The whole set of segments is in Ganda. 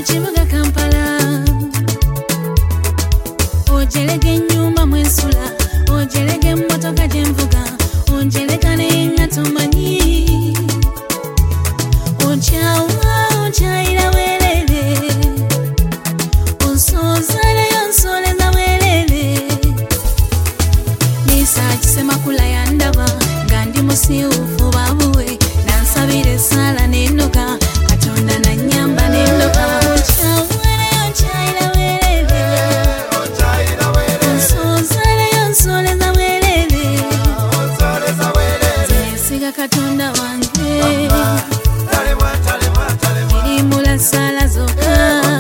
kibuga Kampala ojelege ennyumba mwensula ojelege emmotoka gye nvuga onjeleka naye nga tomanyi onkyawa onkyayira bwerere onsozaleyo onsoleza bwerere nisa kisemakula yandaba nga ndi musiiwufu babuwe nansabira essaala n'ennoga Katonda nannyamba n'ennoga onkyawaleyo onkyayira bwerere onsozaleyo onsoleza bwerere nesiga Katonda wange erimula essaala zokka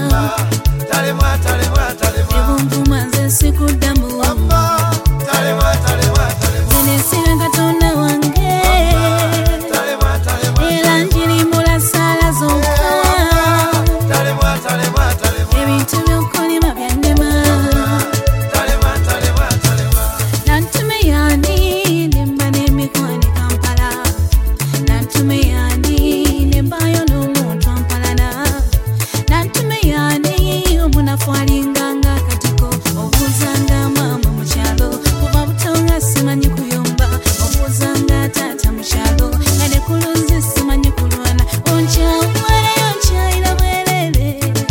ebunvuma nze sikuddamu nesiga Katonda wange era njirimula essaala zokka ebintu by'okolima byannema nantume yani nemba n'emikwano Kampala nantume yani nembayo n'omuntu ampalana nantume yani omunafu alinganga akatiko obuuzanga maama mu kyalo kuva buto nga simanyi kuyomba obuuzanga taata mu kyalo nga ne kulunzi simanyi kulwana onkyawaleyo onkyayira bwerere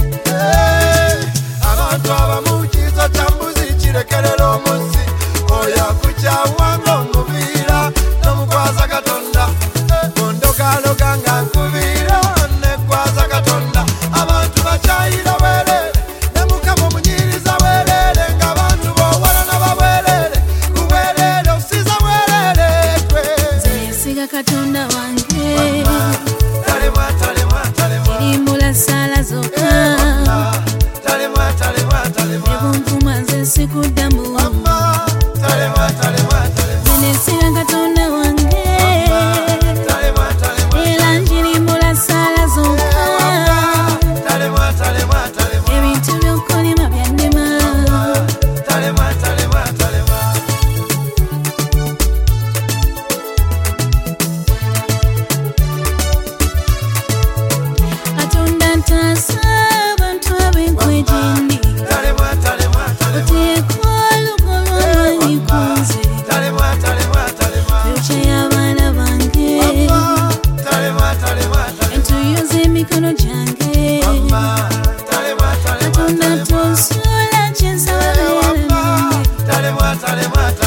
abantu abamu kizo kya mbuzi kirekerera omusi oyo akukyawanga omuviira n'omukwaza Katonda ondogaloga nga nkubiira nekwaza Katonda abantu bakyayira bwerere ne Mukama omunyiriza bwerere ng'abantu b'owalana babwerere ku bwerere osusiza bwerere twe nesiga Katonda wange talemwa erimula essaala zokka ebunvuma nze sikuddamu nesiga Katonda wange era njirimula essaala zokka ebintu by'okolima byannema Katonda ntaasa abantu ab'enkwejendi oteeka olugoba lwanyi ku nze fyuca y'abaana bange entuuyo z'emikono gyange Katonda tonsuula kye nsaba beera nange